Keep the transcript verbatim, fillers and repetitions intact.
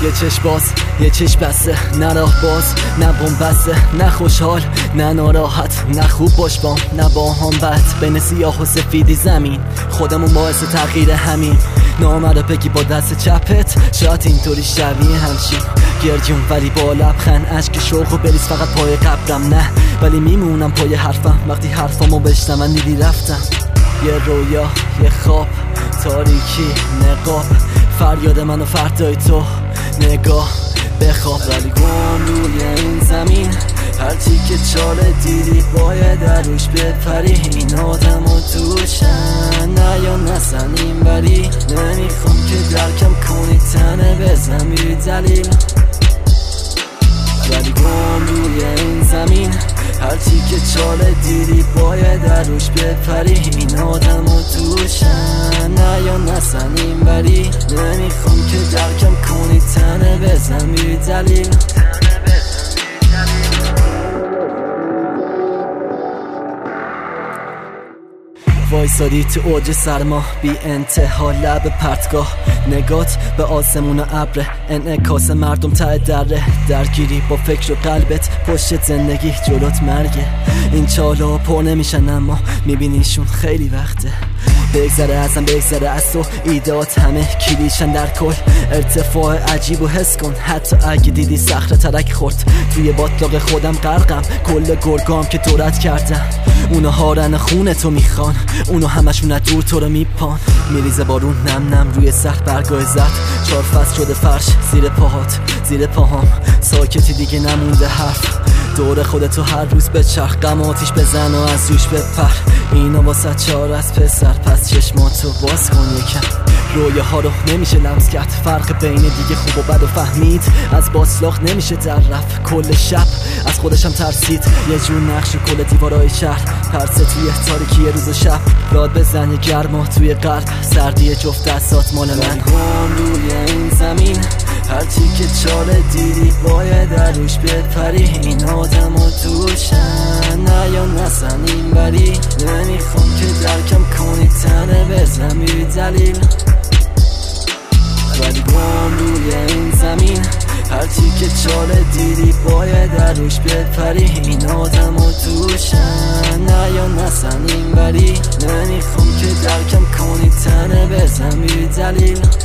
یه چشم باز یه چشم بسته، نه راه باز نه بن‌بسته، نه خوشحال نه ناراحت، نه خوب باش بام نه با هم بد. بین سیاه و سفیدی زمین، خودمون باعث تغییر همین. نامره بگی با دست چپت، شاید اینطوری شبیه همشین گردیون ولی با لبخند. اشک شوق و بریز فقط پای قبرم، نه ولی میمونم پای حرفم. وقتی حرفامو بشنون دیدی رفتم. یه رویا یه خواب، تاریکی نقاب، فریاد من و فردای تو نگاه بخواب. ولی گم روی این زمین، هرچی که چاله دیدی باید در روش بپری. این آدم و توشن نه یا نسنیم، ولی نمیخوام که درکم کنی تنه بزن بی دلیل. ولی گم روی این زمین، هرچی که چاله دیدی باید در روش بپری. این آدم و توشن نه یا نسنیم، ولی نمیخوام که درکم کنی تنه بزن بی دلیل. وایسادی تو اوج سرما بی انتها، لب پرتگاه نگات به آسمون و ابر، انعکاس مردم ته دره. درگیری با فکر و قلبت، پشت زندگی جلوت مرگه. این چالا پر نمیشن اما میبینیشون خیلی وقته. بگذره ازم بگذره از تو، ایدات همه کلیشن در کل. ارتفاع عجیب و حس کن، حتی اگه دیدی صخره ترک خورد. توی باطلاق خودم غرقم، کل گرگام که دورت کردم. اونا هارن خونه تو میخوان، اونا همشون دور تو رو میپان. میریزه بارون نم نم روی سخت برگاه زرد، چار فصل شده فرش زیر پاهات زیر پاهام. ساکتی دیگه نمونده حرف، دور خودتو هر روز به چرخ. غم آتیش بزن و از روش بپر، اینا واسه چار از پسر. پس چشماتو باز کن یکم، رویه ها رو نمیشه لمس کرد. فرق بین دیگه خوب و بد و فهمید، از باطلاق نمیشه در رفت. کل شب از خودشم ترسید، یه جور نقش و کل دیوارای شهر. پرسه توی تاریکی روز و شب، راد بزن یه گرما توی قلب. سردی جفت دستات مال من. گم روی این زمین، هرچی که چاله دیدی باید در روش بپری. این آدم و توشن نه یا نسنیم، ولی نمیخوام که درکم کنی تنه بزن بی دلیل. ولی گم روی این زمین، هرچی که چاله دیدی باید در روش بپری. این آدم و توشن نه یا نسنیم، ولی نمیخوام که درکم کنی تنه بزن بی دلیل.